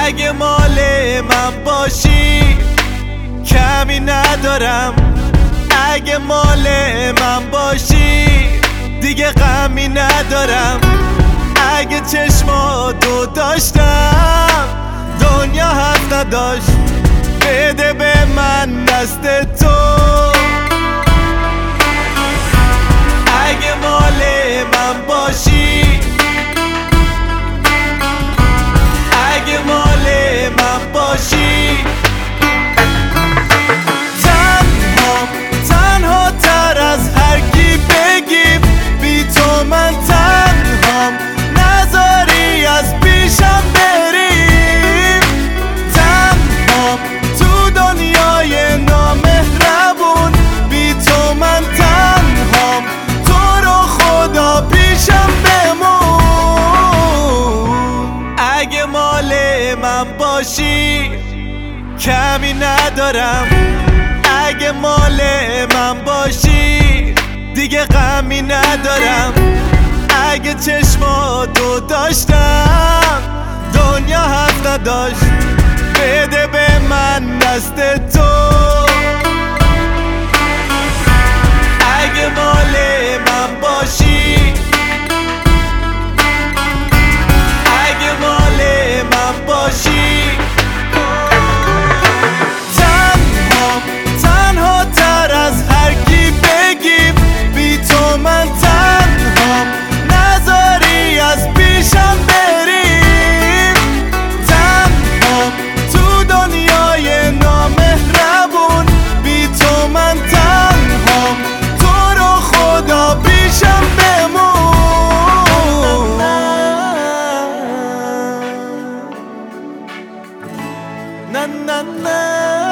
اگه مال من باشی کمی ندارم، اگه مال من باشی دیگه غمی ندارم. اگه چشماتو داشتم دنیا حرف نداشت. بده به من دست تو، اگه مال من باشی، اگه مال من باشی. تنها تر از هر کی بگیم، بی تو من تنهام، نذاری از پیشم بریم. تنهام تو دنیای نامهربون، بی تو من تنهام، تو رو خدا پیشم بمون. اگه مال من باشی کمی ندارم، اگه مال من باشی دیگه غمی ندارم. اگه چشماتو داشتم دنیا حرف نداشت. بده به من دست تو، اگه مال من باشی، اگه مال من باشی. تنها تر از هر کی بگیم، بی تو من تنهام، نذاری از پیشم بریم. تنهام تو دنیای نامهربون، بی تو من تنهام، تو رو خدا پیشم بمون. نه نه نه